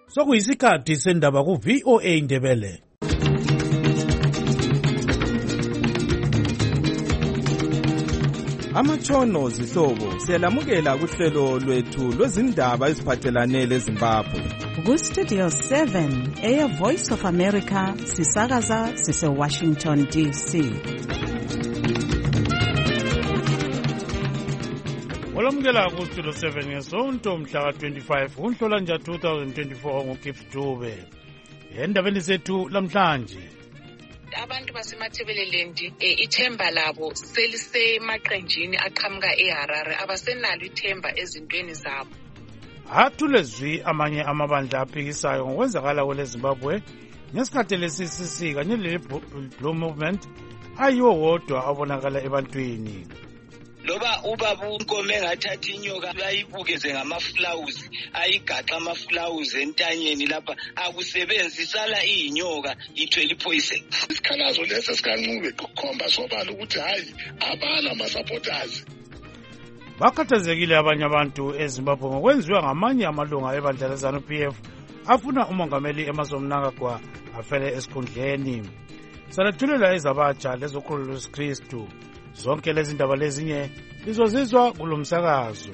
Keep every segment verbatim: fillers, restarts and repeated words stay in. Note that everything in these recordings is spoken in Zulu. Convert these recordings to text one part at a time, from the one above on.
Sokuyisikhathi sendaba ku V O A Ndebele. Amatshono zihlobo siyalamukela kuhlelo lwethu lwezindaba eziphathelane leZimbabwe. Ku Studio seven, Air Voice of America, sisakaza sise Washington D C. Olamukela ku Studio seven ngesonto mhla ka twenty-five uNhlolanja two thousand twenty-four ngoKift Dube. Endabeni zethu lamhlanje. Abantu basemathebeleland ithemba labo selisemaqenjini aqhamuka eHarare abasenalo ithemba ezintweni zabo. Athulezwi amanye amabandla aphikisayo ngokwenzakala kweleZimbabwe ngesikhathi lesisisi kanye le-Blue Movement ayiwo wodwa abonakala ebantwini. Loba ubaba uNkomo engathatha inyoka ayibukeze ngamaflawuzi ayigaxa amaflawuzi entanyeni lapha akusebenzisala inyoka ithwele ipoison. Isikhalazo lesi sikaNcube kukhomba sobala ukuthi hayi abana ama-supporters. Bakhathazekile abanye abantu eZimbabwe ngokwenziwa ngamanye amalunga ebandla leZANU-P F afuna umongameli Emmerson Mnangagwa afele esikhundleni. Salethulela ezabatsha lezokholo lwesikristu. Zonke lezi ndaba lezinye lizozizwa kulomsakazo.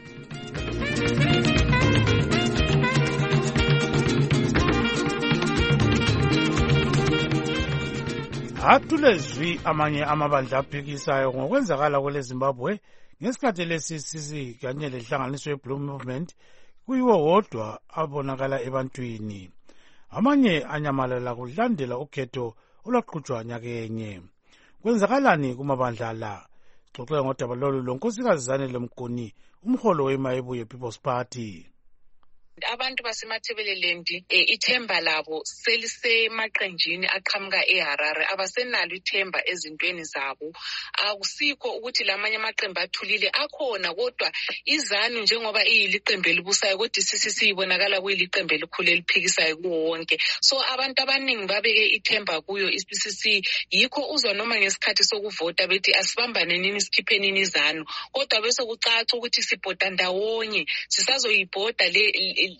Athulezwi amanye amabandla aphikisayo ngokwenzakala kweleZimbabwe ngesikhathi lesisisi kanye lehlanganiso ye-Blue Movement kuyiwo wodwa abonakala ebantwini. Amanye anyamalala kulandela ukhetho olwaqhutshwa nyakenye. Kwenzakalani kumabandla la? Xoxela ngodaba lolu lonkosikazi Zanele Mguni, umholo weMayibuye People's Party. Abantu basemathebeleland ithemba labo selisemaqenjini aqhamuka eHarare abasenalo ithemba ezintweni zabo. Akusikho ukuthi lamanye amaqembu athulile akhona kodwa iZANU njengoba iyiliqembu elibusayo kodwa I C C ibonakala kuyiliqembu elikhulu eliphikisayo kuwo wonke. So abantu abaningi babeke ithemba kuyo I C C yikho uzwa noma ngesikhathi sokuvota bethi asibambane nini sikhipheni iZANU kodwa bese kucaca ukuthi sibhoda ndawonye sisazoyibhoda le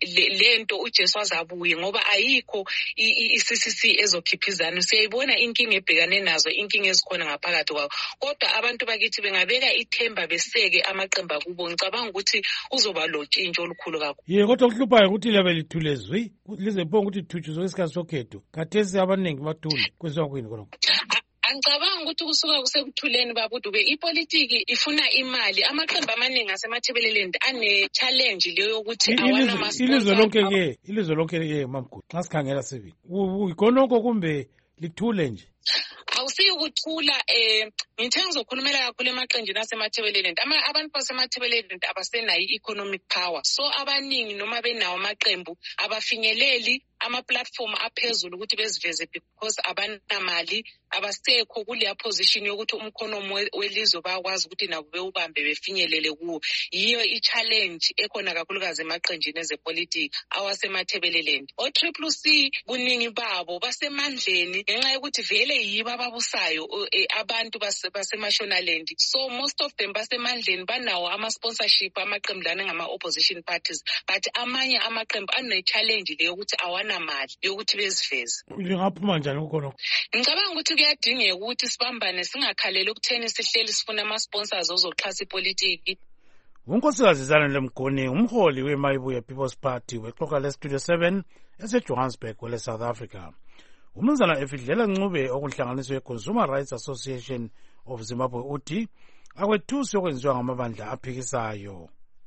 lento uJesu azabuye ngoba ayikho I-C C C ezokhipha iZANU. Siyayibona inkinga ebhekane nazo inkinga ezikhona ngaphakathi kwawo kodwa abantu bakithi bengabeka ithemba beseke amaqembu kubo ngicabanga ukuthi kuzoba lotshintsho olukhulu kakhulu. Ye kodwa kuhluphayo ukuthi lebe lithulezwi lize bonke ukuthi thuthuzwe isikhathi sokhetho khathesi abaningi bathule kwenziwa kwini khonokho. Angicabanga ukuthi kusuka kusekuthuleni babudube ipolitiki ifuna imali amaqembu amaningi asemathebeleland ane challenge leyo yokuthi awana masponsor. Ilizwe lonke ke ilizwe lonke ke mamkhulu xa sikhangela seven ikhonoko kumbe lithule nje. Awusiyo ukuthula eh ngithe ngizokhulumela kakhulu emaqenjini asemathebeleland abantu basemathebeleland abasenayo i-economic power so abaningi noma benawo amaqembu abafinyeleli ama-platform aphezulu ukuthi beziveze because abanamali abasekho kuleya position yokuthi umkhonomo welizwe bayakwazi ukuthi nabo bewubambe befinyelele kuwo. Yiyo i-challenge ekhona kakhulukazi emaqenjini ezepolitiki awasemathebeleland. O-Triple C kuningi babo basemandleni ngenxa yokuthi vele yibo ababusayo abantu basemashonaland. So most of them basemandleni banawo ama-sponsorship amaqembu lana ngama-opposition parties but amanye amaqembu ane-challenge leyo ukuthi awana mali yokuthi beziveze. Lingaphuma njani kukhona? Ngicabanga ukuthi kuyadingeka ukuthi sibambane singakhaleli ukutheni sihleli sifuna ama-sponsors ozoxhasa ipolitiki. Unkosikazi Zanele Mguni umholi weMayibuye People's Party wexoxa leStudio seven eseJohannesburg kwele South Africa. Umnumzana Efidlela Ncube okuhlanganiswe Consumer Rights Association of Zimbabwe uthi akwethusi okwenziwa ngamabandla aphikisayo.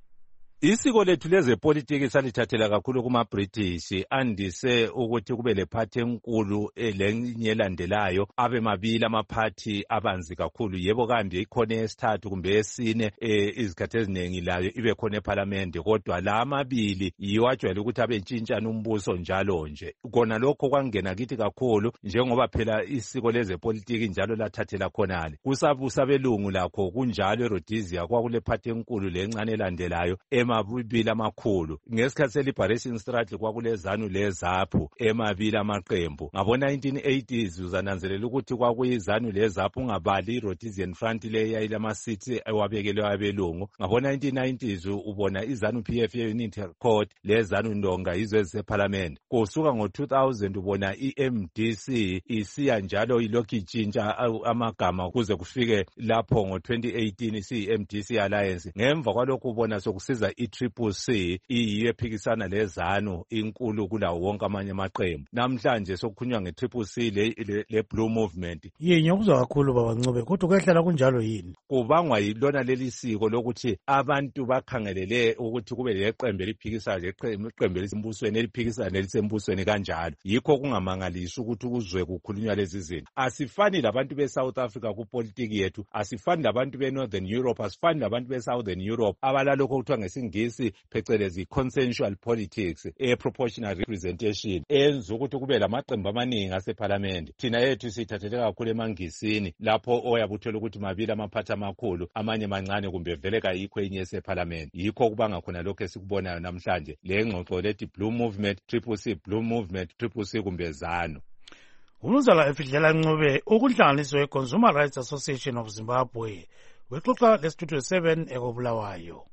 Isiko lethu lezepolitiki salithathela kakhulu kuma-British andise ukuthi kube lephathi enkulu elenye elandelayo abe mabili amaphathi abanzi kakhulu yebo kambe ikhona esithathu kumbe esine izikhathi eziningi layo ibe khona eParliament kodwa la amabili yiwo ajwayele ukuthi abe ntshintshana umbuso njalo nje kona lokho kwangena kithi kakhulu njengoba phela isiko lezepolitiki njalo lathathela khonale kusabusa belungu lakho kunjalo eRhodesia kwakule phathi enkulu lencane elandelayo ema amabili amakhulu. Ngesikhathi se-liberation struggle kwakulezanu lezaphu emabili amaqembu. Ngabo-nineteen eighties uzananzelela ukuthi kwakuyizanu lezaphu ungabali i-Rhodesian Front le yayilama-seats ewabekelwe abelungu. Ngabo-nineteen nineties ubona izanu P F ye-Unity Court lezanu Ndonga yizo ezisephalamende. Kusuka ngo-two thousand ubona i-M D C isiya njalo ilokhu itshintsha amagama kuze kufike lapho ngo-twenty eighteen isi-M D C Alliance. Ngemva kwalokhu ubona sokusiza i-Triple C iyiyo ephikisana lezanu inkulu kulawo wonke amanye amaqembu. Namhlanje sokukhulunywa nge-Triple C le, le, le Blue Movement. Yini okuzwa kakhulu baba Ncube kodwa kuyahlala kunjalo yini? Kubangwa yilona leli siko lokuthi abantu bakhangelele ukuthi kube leqembu eliphikisayo leqembu elisembusweni eliphikisana nelisembusweni kanjalo. Yikho kungamangalisi ukuthi kuzwe kukhulunywa lezi zinto. Asifani labantu be-South Africa kupolitiki yethu, asifani labantu be-Northern Europe, asifani labantu be-Southern Europe abalalokho kuthiwa ngesingisi phecelezi consensual politics, e-proportional representation enza ukuthi kube lamaqembu amaningi asephalamende. Thina yethu sithathele kakhulu emangisini lapho oyabuthola ukuthi mabili amaphathi amakhulu amanye mancane kumbe vele kayikho enye esephalamende. Yikho kubanga khona lokho esikubonayo namhlanje le ngxoxo lethi Blue Movement, Triple C, Blue Movement, Triple C kumbe ZANU. Umnumzana Efidlela Ncube ukuhlanganiswa e-Consumer Rights Association of Zimbabwe wexoxa lestudio seven ekobulawayo.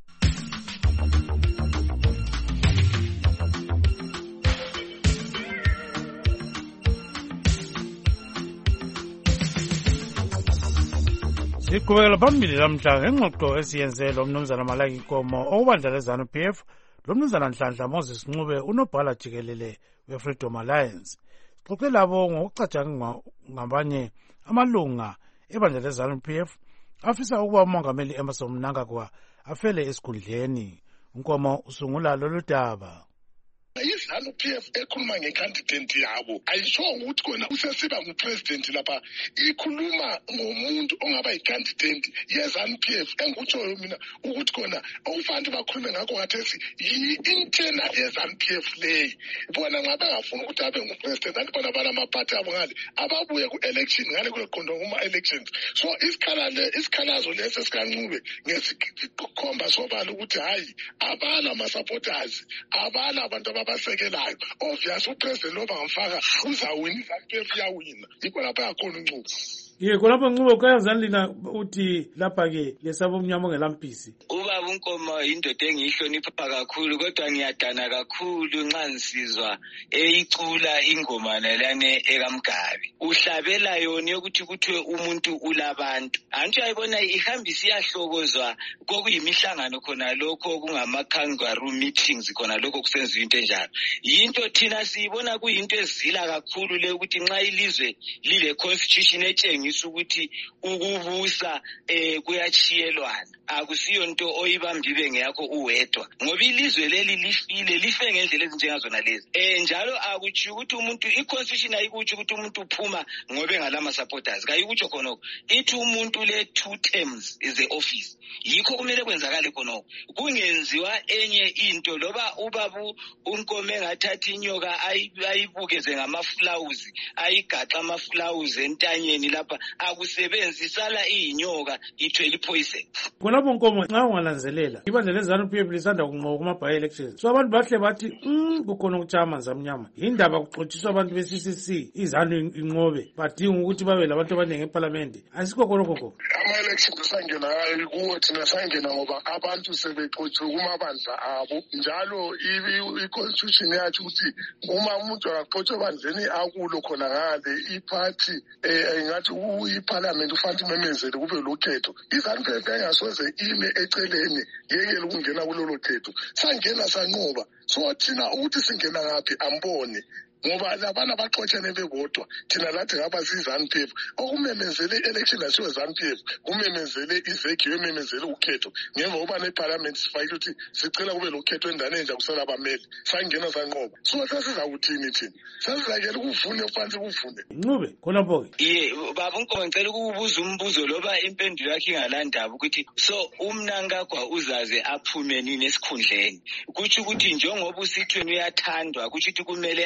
Siqhubekela phambili lamhla ngengxoxo esiyenze lo mnumzana Malaki Nkomo okubandla lezanu P F lo mnumzana Nhlanhla Moses Ncube unobhala jikelele we-Freedom Alliance. Sixoxe labo ngokucatshanga ngabanye amalunga ebandla lezanu P F afisa ukuba umongameli Emmerson Mnangagwa afele esikhundleni. Nkomo usungula lolu daba. izanu P F ekhuluma ngecandidate yabo ayisho ukuthi kona usesiba ngupresident lapha, ikhuluma ngomuntu ongaba yicandidate yezanu P F engutshoyo mina ukuthi kona okufanele bakhulume ngakho ngathi yi-internal yezanu P F leyi. Bona ngabe ngafuna ukuthi abe ngupresident anti bona banamaphathi abo ngale ababuye ku-election ngale kuleqondo kuma-elections. So isikhalazo isikhalazo leso sikaNcube ngesikhomba sobala ukuthi hayi abala ama-supporters, abala abantu abasekelayo. Obvious upresident loba ngamfaka uzawina, izanu P F yawina. Yikho lapha yakhona uNcube. Ye khonapho Ncube kuyazani lina uthi lapha ke lesabo omnyama ngelampisi. Ubaba uNkomo indoda engihlonipha kakhulu kodwa ngiyadana kakhulu nxa ngisizwa eyicula ingoma lelane ekamgabi. Uhlabela yona ukuthi kuthiwe umuntu ulabantu. Anti ayibona ihambisa iyahlokozwa kokuyimihlangano khona lokho kungama kangaroo meetings khona lokho kusenziwa into enjalo. Yinto thina siyibona kuyinto ezila kakhulu le ukuthi nxa ilizwe lile constitution etshengisa ukuthi ukubusa eh kuyachiyelwana. Akusiyo into oyibambibe ngeyakho uwedwa ngoba ilizwe leli lifile life ngendlela ezinjengazona lezi. Eh njalo akuthi ukuthi umuntu i-constitution ayikuthi ukuthi umuntu uphuma ngobe ngalama supporters, kayikuthi khonoko ithi umuntu le two terms is the office. Yikho kumele kwenzakale khonoko, kungenziwa enye into loba ubabu uNkomo engathatha inyoka ayibukeze ngamaflawuzi ayigaxa amaflawuzi entanyeni lapha akusebenzisala iyinyoka ithwele poison. Khonapho Nkomo nxa ungalanzelela ibandla lezanu P F lisanda kunqoba kuma-by elections, so abantu bahle bathi mm kukhona ukutshaya amanzi amnyama. Yindaba kuxotshiswa abantu be-C C C izanu inqobe badinga ukuthi babe labantu abaningi ephalamende. Asikho khonokho Nkomo. Ama-elections sangena kuwo thina sangena ngoba abantu sebexotshiwe kumabandla abo, njalo i-constitution yathi ukuthi uma umuntu akaxotshwe ebandleni akulo khona ngale iphathi engathi iparliament ufanele imemezele kube lokhetho. izanu P F engasoze ime eceleni yekele ukungena kulolo khetho, sangena sanqoba. So thina ukuthi singena ngaphi ambone ngoba labana baxotshelene bebodwa. Thina lathi ngaba sizanu P F okumemezele election asiwe zanu P F kumemezele iveki yememezele ukhetho ngemva kuba neparliament sifayile ukuthi sicela kube lokhetho endane nje kusala abameli. Sangena sanqoba. So sesizakuthini thina? Sesizakela ukuvune ufanele ukuvune. Ncube khonapho ke. Ye baba uNkomo ngicela ukubuza umbuzo loba impendulo yakhe ingalandaba ukuthi so uMnangagwa uzaze aphume nini esikhundleni. Kuthi ukuthi njengoba usithweni uyathandwa kuthi ukuthi kumele afele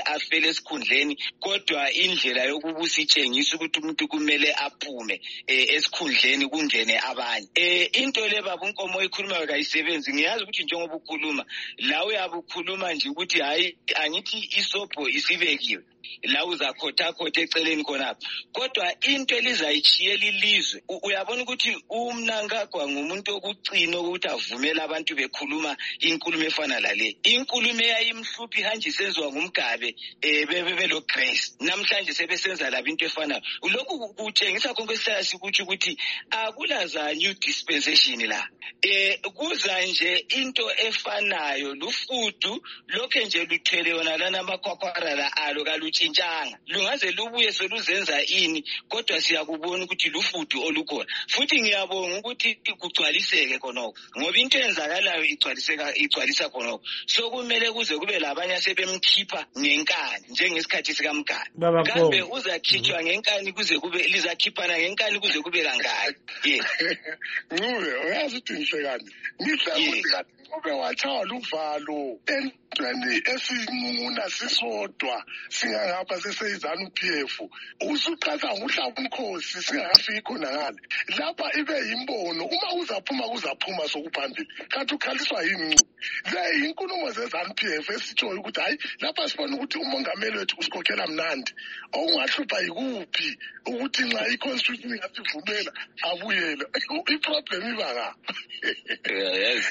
uphumele esikhundleni kodwa indlela yokubusa itshengisa ukuthi umuntu kumele aphume esikhundleni kungene abanye. Eh into le baba uNkomo ikhuluma kayisebenzi ngiyazi ukuthi njengoba ukhuluma la uyabukhuluma nje ukuthi hayi angithi isobho isibekiwe la uzakhotha khotha eceleni khonapha kodwa into elizayishiyela ilizwe uyabona ukuthi uMnangagwa ngumuntu okucina ukuthi avumela abantu bekhuluma inkulumo efana lale inkulumo eyayimhluphi hanje senziwa ngumgabe eh bebe lo Grace namhlanje sebesenza laba into efana lokhu kutshengisa konke siyasi ukuthi ukuthi akulaza new dispensation la eh kuza nje into efanayo lufudu lokho nje luthele yona lana amakhwakhwarala alo kalutshintshanga lungaze lubuye soluzenza ini kodwa siyakubona ukuthi lufudu olukhona futhi ngiyabonga ukuthi kugcwaliseke khonoko ngoba into enzakalayo igcwaliseka igcwalisa khonoko so kumele kuze kube labanye sebemkhipha ngenkani njengesikhathi sikaMgaba kambe uzakhitshwa ngenkani kuze kube lizakhiphana ngenkani kuze kube kangaki yeah Ncube uyazi ukuthi ngishekani ngihlakuthi kanti ube wathawala uvalo entweni esincuna sisodwa singangapha seseyizana uP F usuqhatha ngohlaba umkhosi singakafiki khona ngale lapha ibe yimbono uma uzaphuma kuzaphuma sokuphambili kanti ukhaliswa yini le inkulumo zezana uP F esitshoyo ukuthi hayi lapha sifuna ukuthi umongameli wethu usikhokhela mnandi okungahlupha yikuphi ukuthi nxa iconstitution ingasivumela abuyele iproblem ibanga yes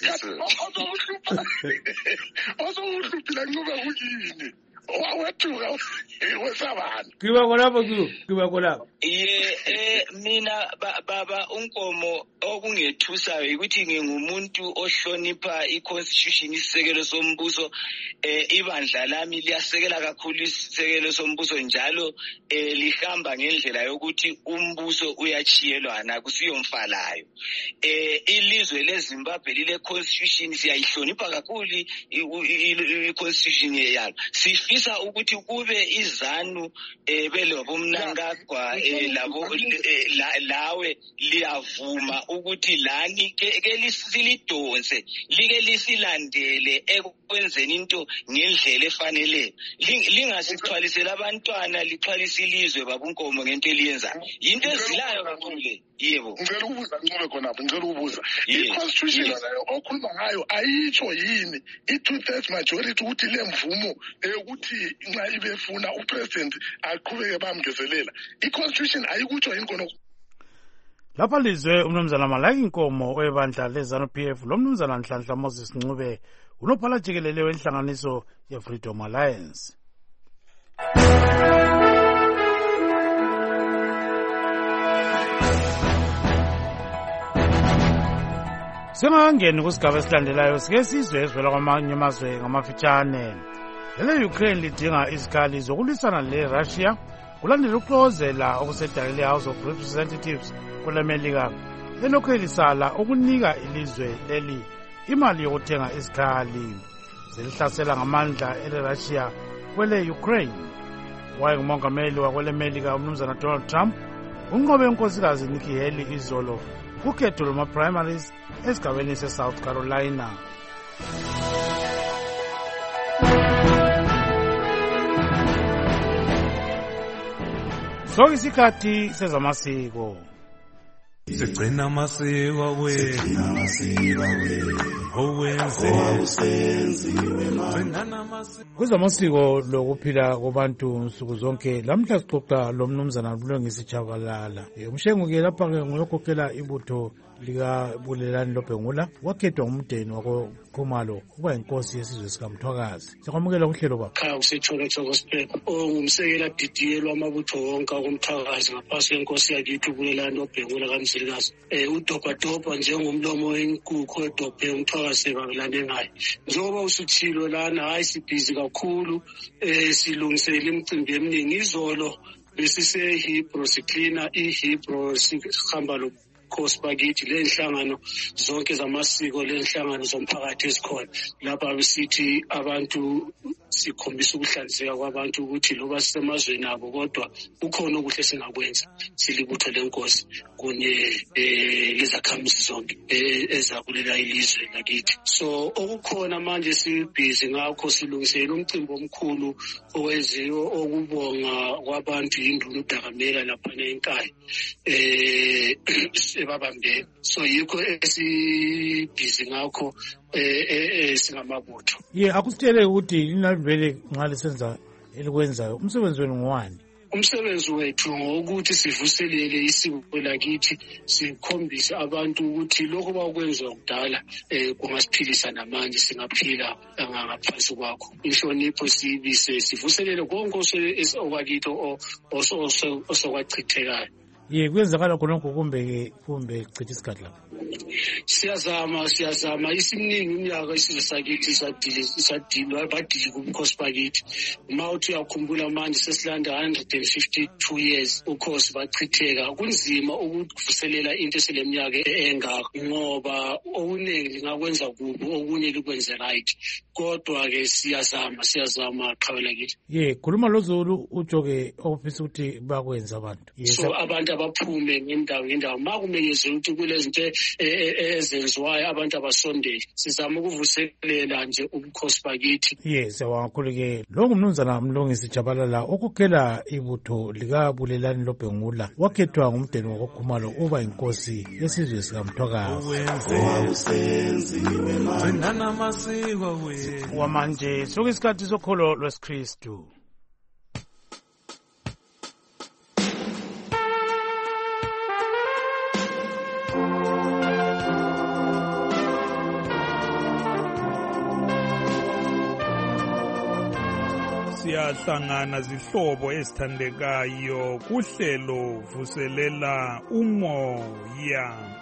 Ozohluphila Ncube kuyini wawethuka wesabana kiba kolapho kiba kolapho ye eh mina baba uNkomo okungethusayo ukuthi ngingumuntu ohlonipha iconstitution isisekelo sombuso eh ibandla lami liyasekela kakhulu isisekelo sombuso njalo eh lihamba ngendlela yokuthi umbuso uyachiyelwana kusiyomfalayo eh ilizwe leZimbabwe lile constitution siyayihlonipha kakhulu iconstitution yalo sifisa ukuthi kube izanu eh belobo Mnangagwa labo lawe liyavuma ukuthi lani ke lisilidonse like lisilandele ekwenzeni into ngendlela efanele lingasixhwalisela abantwana lixhwalisa ilizwe baba uNkomo ngento eliyenza into ezilayo kakhulu le yebo ngicela ukubuza Ncube khonapho ngicela ukubuza iconstitution leyo okhuluma ngayo ayitsho yini i-two thirds majority ukuthi le mvumo ukuthi nxa ibefuna upresident aqhubeke bamngezelela iconstitution ayikutsho yini khona lapha lizwe umnumzana Malaki Nkomo webandla lezanu P F lo mnumzana Nhlanhla Moses Ncube unophala jikelele wenhlanganiso ye-Freedom Alliance. Singangeni kusigaba esilandelayo sike sizwe ezivela kwamanye amazwe ngamafitshane. Lele Ukraine lidinga izikhali zokulwisana le-Russia kulandela ukuxozela okusedale le-House of Representatives kwelemelika elokhu elisala ukunika ilizwe leli imali yokuthenga izikhali zelihlasela ngamandla ele-Russia kwele-Ukraine. Wayengumongameli wakwelemelika umnumzana Donald Trump unqobe unkosikazi Nikki Haley izolo kukhetho lwama-primaries esigabeni se-South Carolina. So isikhathi sezamasiko sigcina amasiko wethu owenziwe kuzamasiko lokuphila kwabantu nsuku zonke. Lamhla sixoxa lo mnumzana Bulungisi Chabalala umshenguke lapha-ke nguyokhokhela ibutho lika-Bulelani Lobhengula wakhethwa ngumdeni wako-Khumalo ukuba yinkosi yesizwe sikaMthwakazi. Siyakwamukela uhlelo baba. Khaya usetshoko Siphetho ongumsekela didiyelwa amabutho wonke akomthakazi ngaphansi kwenkosi yakithi uBulelani Lobhengula kaMzilikazi. Eh udobhadobha njengomlomo wenkukhu edobhe uMthwakazi babelane ngayo. Njengoba usuthilo lana hayi sibhizi kakhulu eh silungisela imicimbi eminingi. Izolo besise Hebrew siklina iHebrew sihamba lo Khosi bakithi lenhlangano zonke zamasiko lenhlangano zomphakathi esikhona lapha besithi abantu sikhombisa ukuhlanzeka kwabantu ukuthi loba sisemazweni abo kodwa ukhona okuhle singakwenza silibutho lenkosi kunye lezakhamuzi zonke ezakulela ilizwe lakithi. So okukhona manje sibhizi ngakho silungisela umcimbi omkhulu owenziwe okubonga kwabantu induna uDakamela laphana enkaya eh ebabambeni. So yikho esibhizi ngakho eh singamabutho. Ye akusitshele ukuthi linalivele nxa lisenza elikwenzayo umsebenzi wenu ngowani? Umsebenzi wethu ngokuthi sivuselele isiko lakithi sikhombise abantu ukuthi lokho bakwenza kudala eh kungasiphilisa namanje singaphila ngaphansi kwakho. Inhlonipho sibise sivuselele konke okwakithi osokwachithekayo. Ye kwenzakala khonokho kumbe kumbe chitha isikhathi lapho. Siyazama siyazama isiningi iminyaka isizwe sakithi sadili sadilwa badili kubukhosi bakithi. Uma uthi uyakhumbula manje sesilanda one hundred fifty-two years ukhosi bachitheka. Kunzima ukuvuselela into eseleminyaka engaka ngoba okuningi lingakwenza kubo okunye likwenze right. Kodwa ke siyazama siyazama qhawela kithi. Ye khuluma loZulu ujoke ofisa ukuthi bakwenza abantu. So abantu abaphume ngendawo ngendawo makumenyezwe ukuthi kulezinto ezenziwayo abantu abasondele sizama ukuvuselela nje ubukhosi bakithi. Yes awakakhulu-ke lo ngumnumzana Mlungisi Jabalala okukela ibutho likabulelani loBhengula wakhethwa ngumdeni wakoKhumalo uba inkosi yesizwe sikaMthwakazi. Wamanje sokuyisikhathi sokholo lwesiKristu. Siyahlangana zihlobo ezithandekayo kuhlelo vuselela umoya.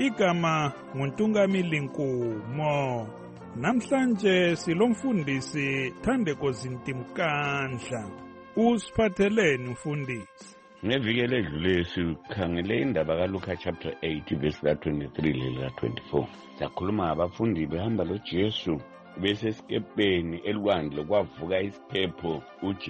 Igama nguNtungamili Nkumo. Namhlanje silomfundisi Thandeko Zintimkandla. Usiphatheleni mfundisi? Ngeviki eledlule sikhangele indaba kaLuka chapter eight verse twenty-three leka twenty-four. Sakhuluma ngabafundi behamba loJesu besesikepeni elwandle kwavuka isiphepho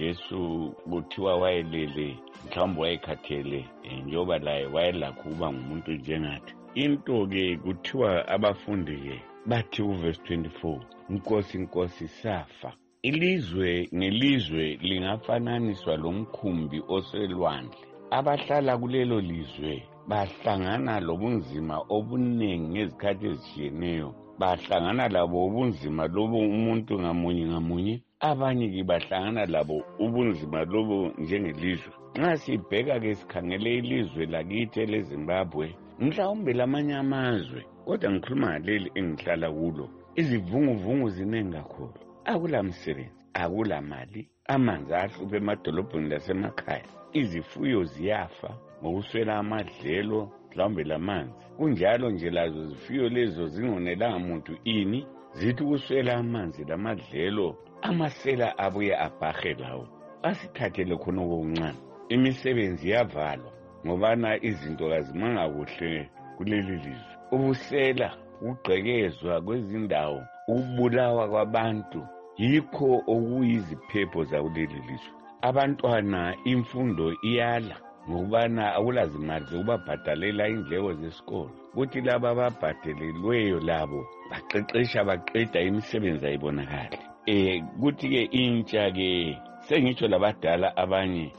uJesu kuthiwa wayelele mhlawumbe wayekhathele njengoba laye wayelakho ukuba ngumuntu njengathi. Into ke kuthiwa abafundi ke bathi uverse twenty-four Nkosi Nkosi safa. Ilizwe ngelizwe lingafananiswa lomkhumbi oselwandle. Abahlala kulelo lizwe bahlangana lobunzima obuningi ngezikhathi ezishiyeneyo. Bahlangana labo ubunzima lobo umuntu ngamunye ngamunye. Abanye ke bahlangana labo ubunzima lobo njengelizwe. Nxa sibheka ke sikhangele ilizwe lakithi leZimbabwe mhlawumbe lamanye amazwe kodwa ngikhuluma ngaleli engihlala kulo. Izivunguvungu zinengi kakhulu. Akula msebenzi, akula mali, amanzi ahluphe emadolobheni lasemakhaya. Izifuyo ziyafa ngokuswela amadlelo mhlawumbe lamanzi. Kunjalo nje lazo zifuyo lezo zingonelanga muntu ini zithi kuswela amanzi lamadlelo amasela abuye abhahe lawo. Asithathele khona okuncane. Imisebenzi yavalwa ngobana izinto kazimanga kuhle kuleli lizwe. Ubusela ugqekezwa kwezindawo ukubulawa kwabantu yikho okuyiziphepho zakuleli lizwe. Abantwana imfundo iyala ngokubana akulazimali zokubabhadalela indleko zesikolo. Kuthi laba ababhadelelweyo labo baqeqesha baqeda imisebenzi ayibonakala. Eh kuthi ke intsha ke sengitsho labadala abanye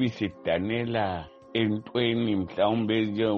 ibisidanela entweni mhlawumbe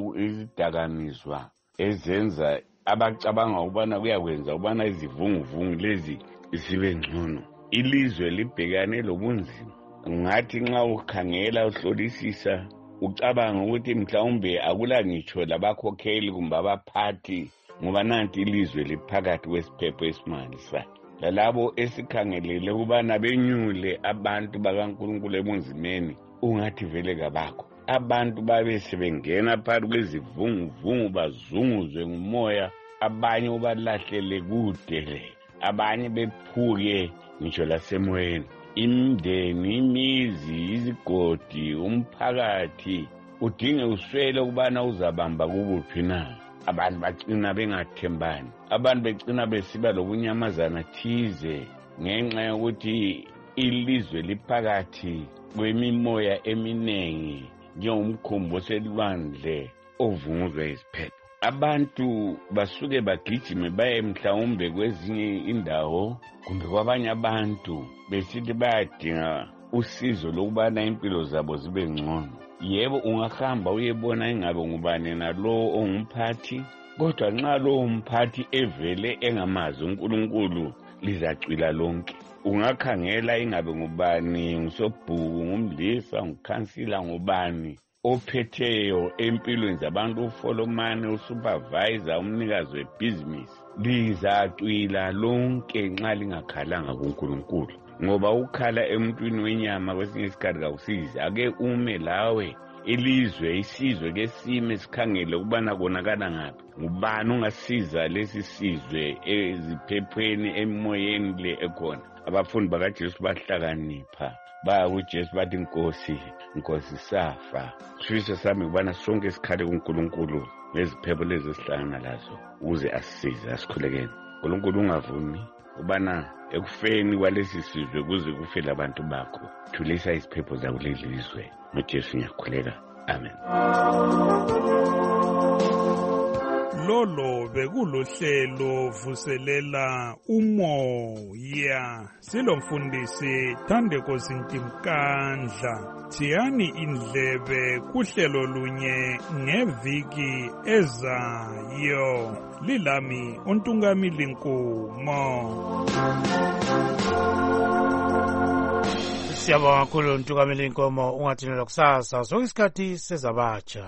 izidakamizwa ezenza abacabanga ukubana kuyakwenza ukubana izivunguvungu lezi zibe ngcono. Ilizwe libhekane lobunzima. Ngathi nxa ukhangela uhlolisisa ucabanga ukuthi mhlawumbe akula ngitsho labakhokheli kumbe abaphathi ngoba nanti ilizwe liphakathi kwesiphepho esimangalisayo. Lalabo esikhangelele ukubana benyule abantu bakaNkulunkulu ebunzimeni ungathi vele kabakho. Abantu babe sebengena phakathi kwezivunguvungu bazunguzwe ngumoya. Abanye ubalahlele kude, abanye bephuke ngitsho lasemoyeni. Imindeni, imizi, izigodi, umphakathi udinge uswele ukubana uzabamba kubuphi na. Abantu bagcina bengathembani. Abantu begcina besiba lobunyamazana thize ngenxa yokuthi ilizwe liphakathi kwemimoya eminengi njengomkhumbi oselwandle ovunguzwa iziphepho. Abantu basuke bagijime baye mhlawumbe kwezinye indawo kumbe kwabanye abantu besithi bayadinga usizo lokubana impilo zabo zibe ngcono. Yebo, ungahamba uyebona ingabe ngubani nalo ongumphathi, kodwa nxa lo mphathi evele engamazi uNkulunkulu lizacwila lonke. Ungakhangela ingabe ngubani, ngusobhuku, ngumlisa, ngukhansila, ngubani ophetheyo empilweni zabantu, ufolomane, usupervisor, umnikazi webhizinisi, lizacwila lonke nxa lingakhalanga kuNkulunkulu. Ngoba ukhala emntwini wenyama kwesinye isikhathi kakusizi. Ake ume lawe ilizwe isizwe ke sime sikhangele ukubana konakala ngaphi. Ngubani ungasiza lesi sizwe eziphephweni emoyeni le ekhona. Abafundi bakaJesu bahlakanipha baya kuJesu bathi Nkosi, Nkosi safa. Sifiso sami kubana sonke sikhale kuNkulunkulu ngeziphepho lezi esihlangana lazo ukuze asisize asikhulekeni. uNkulunkulu ungavumi ubana ekufeni kwalesi sizwe kuze kufele abantu bakho. Thulisa iziphepho zakuleli lizwe. NgoJesu ngiyakhuleka. Amen. Lolo bekulohlelo vuselela umoya. Silomfundisi Thandeko Sintimkandla. Thiyani indlebe kuhlelo lunye ngeviki ezayo. Lilami uNtungamili Nkomo. Siyabonga kakhulu uNtungamili Nkomo. Ungathinelwa kusasa sonke isikhathi sezabatsha.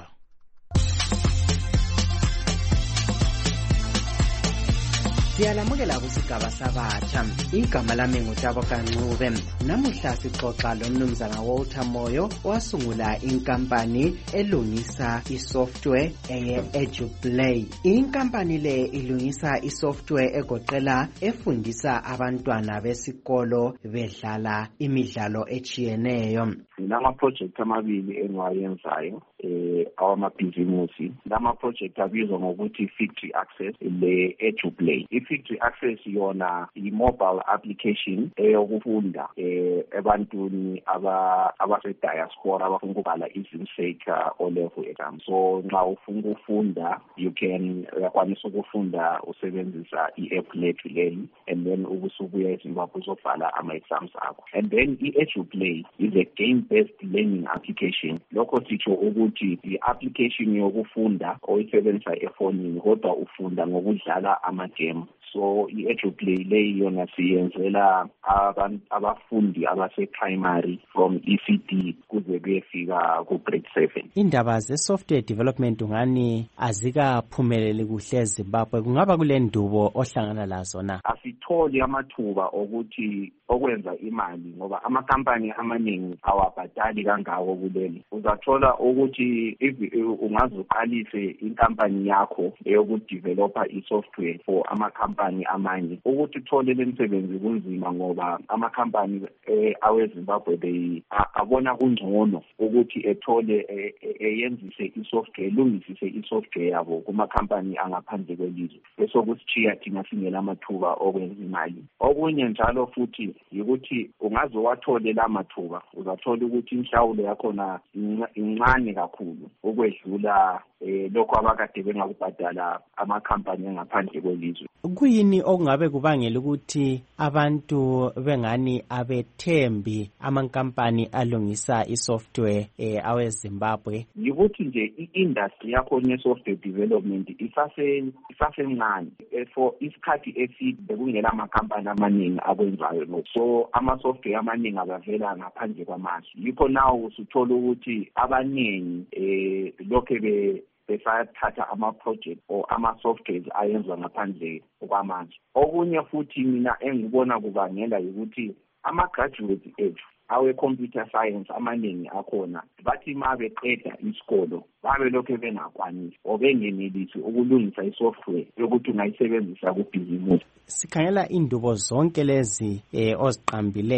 Siyalamukela kusigaba sabatsha. Igama lami nguTabo Kancube. Namuhla sixoxa lomnumzana Walter Moyo wasungula inkampani elungisa isoftware eye EduPlay. Inkampani le ilungisa isoftware egoqela efundisa abantwana besikolo bedlala imidlalo echiyeneyo. Lama project amabili engiwayenzayo eh awamabhizinisi. Lama project abizwa ngokuthi Factory Access le EduPlay. I-Factory Access yona i-mobile application eyokufunda eh ebantwini aba abase diaspora abafuna ukubhala izimseka o level exam. So nxa ufuna ukufunda you can uyakwanisa ukufunda usebenzisa i-app lethu leli and then ubusubuya eZimbabwe uzobhala ama exams akho. And then i-EduPlay is a game based learning application. Lokho sitsho ukuthi i-application yokufunda oyisebenzisa efonini kodwa ufunda ngokudlala ama game. So i-EduPlay le yona siyenzela abantu abafundi abase primary from E C D kuze kuyefika ku grade seven. Indaba ze software development ngani azikaphumeleli kuhle eZimbabwe. Kungaba kule ndubo ohlangana lazo na? Asitholi amathuba okuthi okwenza imali ngoba amakampani amaningi awabhadali kangako kuleli. Uzathola ukuthi if ungazuqalise inkampani yakho eyokudevelopa isoftware for amakampani amanye ukuthi uthole lemisebenzi kunzima ngoba amakampani aweZimbabwe they abona kungcono ukuthi ethole eyenzise isoftware elungisise isoftware yabo kumakampani angaphandle kwelizwe. Bese kusitshiya thina singela amathuba okwenza imali. Okunye njalo futhi ukuthi ungaze wathole la mathuba uzathola ukuthi inhlawulo yakhona incane kakhulu ukwedlula eh lokho abakade bengakubhadala amakampani angaphandle kwelizwe. Kuyini okungabe kubangela ukuthi abantu bengani abethembi amankampani alungisa isoftware eh aweZimbabwe? Yikuthi nje i-industry yakho ne software development isase isasencane for isikhathi eside bekungela amakampani amaningi akwenzayo no. So ama software amaningi abavela ngaphandle kwamazwe. Yikho nawo usuthola ukuthi abaningi eh lokho be besathatha ama-project or ama-softwares ayenzwa ngaphandle kwamanje. Okunye futhi mina engibona kubangela ukuthi ama-graduates ethu awe-computer science amaningi akhona bathi ma beqeda isikolo babe lokho bengakwanisi or bengenelisi ukulungisa isoftware yokuthi ungayisebenzisa kubhizinisi. Sikhangela indubo zonke lezi eh oziqambileyo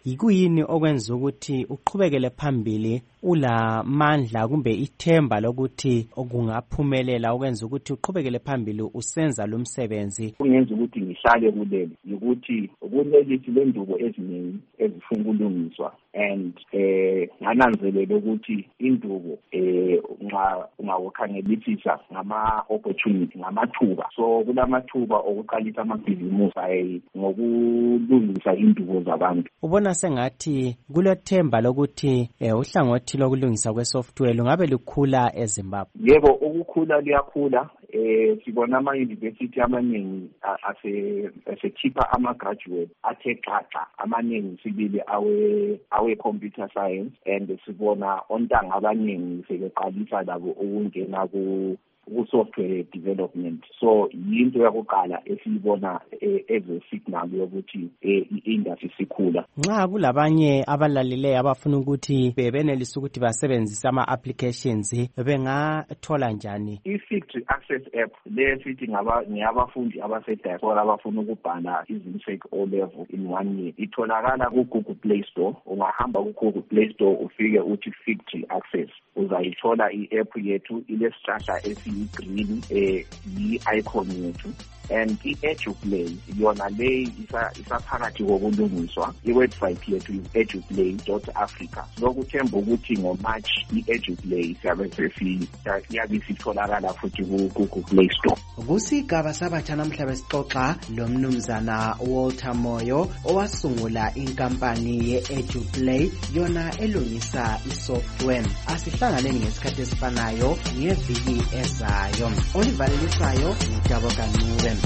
yikuyini okwenza ukuthi uqhubekele phambili ula mandla kumbe ithemba lokuthi okungaphumelela okwenza ukuthi uqhubekele phambili usenza lo msebenzi? Kungenza ukuthi ngihlale kuleli ukuthi kulelithi lendubo eziningi ezifuna ukulungiswa and eh ngananzelela ukuthi indubo eh ungawukhangelisisa ngama opportunity ngamathuba, so kulamathuba okuqalisa amabhizimusi ayi ngokulungisa indubo zabantu. Ubona sengathi kulethemba lokuthi eh uhlangothi lokulungisa kwesoftware lungabe lukhula eZimbabwe? Yebo, ukukhula liyakhula. Eh sibona ama university amaningi ase asekhipha ama graduate athe xaxa amaningi sibili awe awe computer science, and sibona ontanga abaningi sebeqalisa labo ukungena ku ku-software development. So yinto yakuqala esiyibona as a signal yokuthi i-industry sikhula. Nxa kulabanye abalaleleyo abafuna ukuthi bebenelisa ukuthi basebenzise ama-applications bengathola njani? I-Factory Access App le sithi ngabafundi abase-diaspora abafuna ukubhala izimsek O-level in one year itholakala ku-Google Play Store. Ungahamba ku-Google Play Store ufike uthi Factory Access, uzayithola i-app yethu ilesihlahla esi green eh i-icon yethu, and i-EduPlay yona le isaphakathi kokulungiswa. I-website yethu is eduplay dot africa. Lokuthemba ukuthi ngoMarch i-EduPlay siyabe siyabe sitholakala futhi ku-Google Play Store. Kusigaba sabatsha namhla besixoxa lo mnumzana Walter Moyo owasungula inkampani ye-EduPlay yona elungisa isoftware. Asihlanganeni ngesikhathi esifanayo ngeviki ezayo. Olivalelisayo ngidabaka Ncube.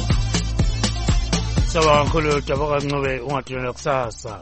Sawa kakhulu Dabaka Ncube, ungathula kusasa.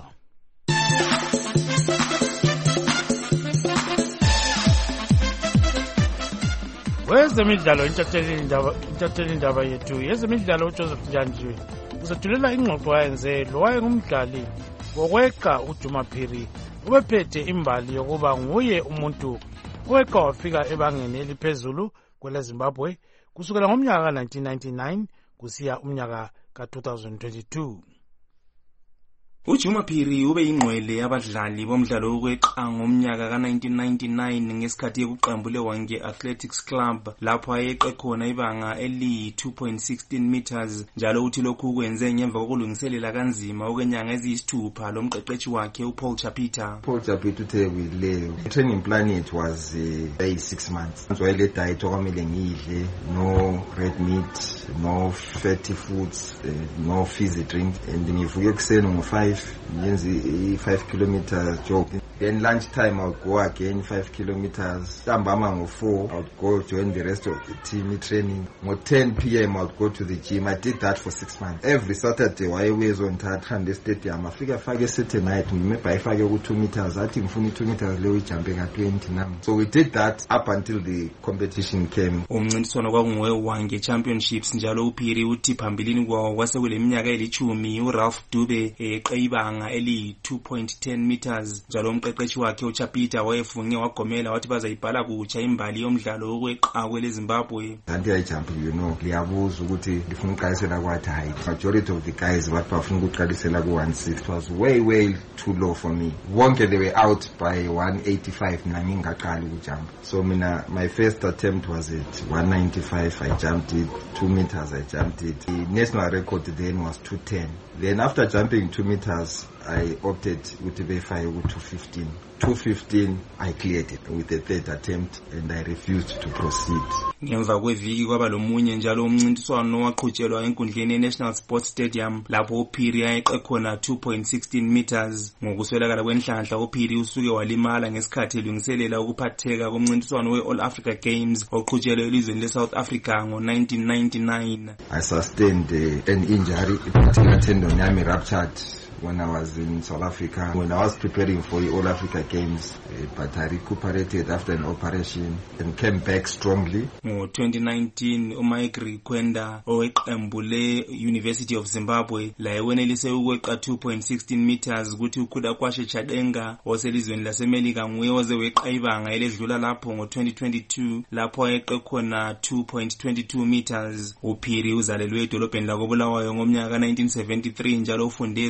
Wezemidlalo intatheli indaba intatheli indaba yethu yezemidlalo uJoseph Njanjiwe uzathulela ingxoxo ayenze lo wayengumdlali wokweqa uJuma Phiri ubephethe imbali yokuba nguye umuntu oweqa wafika ebangeni eliphezulu kweleZimbabwe kusukela ngomnyaka ka nineteen ninety-nine kusiya umnyaka ka two thousand twenty-two. uJuma Phiri ube yingqwele yabadlali bomdlalo wokweqa ngomnyaka ka nineteen ninety-nine ngesikhathi yeqembu leWange Athletics Club lapho ayeqe khona ibanga eli two point one six meters, njalo uthi lokhu kwenze ngemva kokulungiselela kanzima okwenyanga eziyisithupha lomqeqeshi wakhe uPaul Chapita. Paul Chapita uthe kuyileyo training plan it was uh, six months. Wayele diet okwamele ngidle, no red meat, no fatty foods, uh, no fizzy drink, and ngivuke ekseni ngo five yenzi five kilometers jog. Then lunch time I would go again five kilometers. Sambama ngo four I would go join the rest of the team training. Ngo ten p m I would go to the gym. I did that for six months. Every Saturday I always on Trande Stadium. I figure fake Saturday night maybe I fake go two meters. I think for two meters lewe jumping at twenty now. So we did that up until the competition came. Umncintiswano kwakungowe Wange Championships, njalo uPhiri uthi phambilini kwawo kwasekule minyaka elithumi uRalph Dube eqeyibanga eli two point one zero meters, njalo umqeqeshi wakhe uChapita wayefunge wagomela wathi bazayibhala kutsha imbali yomdlalo wokweqa kweleZimbabwe. Kanti ayijump you know liyabuza ukuthi ngifuna uqalisela kwathi height. Majority of the guys bathi bafuna ukuqalisela ku one sixty. It was way way too low for me. Wonke they were out by one eighty-five mina ngingaqali ukujump. So mina my first attempt was at one ninety-five. I jumped it two meters. I jumped it. The national record then was two ten. Then after jumping two meters I opted with the verify with two fifteen. two fifteen I cleared it with the third attempt and I refused to proceed. Ngemva kweviki kwaba lomunye njalo umncintiswano waqhutshelwa enkundleni eNational Sports Stadium lapho uPhiri ayeqe khona two point one six meters. Ngokuswelakala kwenhlanhla uPhiri usuke walimala ngesikhathi elungiselela ukuphatheka komncintiswano we-All Africa Games oqhutshelwe elizweni leSouth Africa ngo nineteen ninety-nine. I sustained uh, an injury, particular tendon yami ruptured when I was in South Africa, when I was preparing for the All Africa Games, uh, but I recuperated after an operation and came back strongly. Ngo twenty nineteen uMike Rikwenda oweqembu le University of Zimbabwe la ewenelise ukweqa two point one six meters kuthi ukhuda kwashe Chadenga oselizweni lasemelika nguye oze weqa ibanga eledlula lapho ngo twenty twenty-two lapho ayeqe khona two point two two meters. uPhiri uzalelwe edolobheni lakoBulawayo ngomnyaka nineteen seventy-three njalo ufunde ezikolo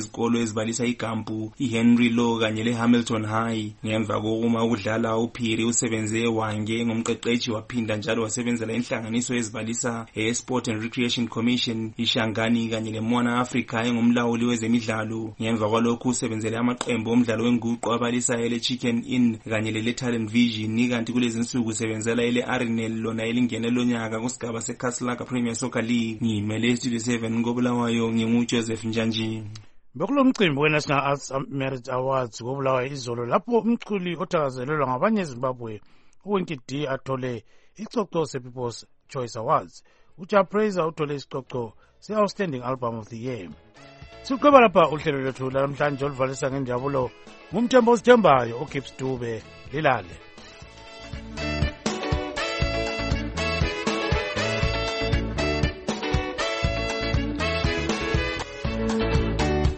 ezibalisa iGampu, iHenry Law kanye leHamilton High. Ngemva kokuma ukudlala uPhiri usebenze eWange ngomqeqeshi waphinda njalo wasebenzela inhlanganiso ezibalisa eSport and Recreation Commission, iShangani kanye leMwana Africa engumlawuli wezemidlalo. Ngemva kwalokhu usebenzele amaqembu omdlalo wenguqu abalisa ele Chicken Inn kanye lele Talent Vision, kanti kulezi insuku usebenzela ele Arenal lona elingene lonyaka kusigaba seKaslaka Premier Soccer League. Ngimele Studio seven ngobulawayo nginguJoseph Njanji. Bekulo mcimbi we-National Arts Merit Awards kobulawayo izolo lapho umculi othakazelelwa ngabanye eZimbabwe uWinky D athole icoco se-People's Choice Awards. uJah Praiser uthole isicoco se-Outstanding Album of the Year. Siqhubeka lapha uhlelo lwethu namhlanje oluvalisa ngenjabulo ngumthembo osithembayo uGibbs Dube lilale.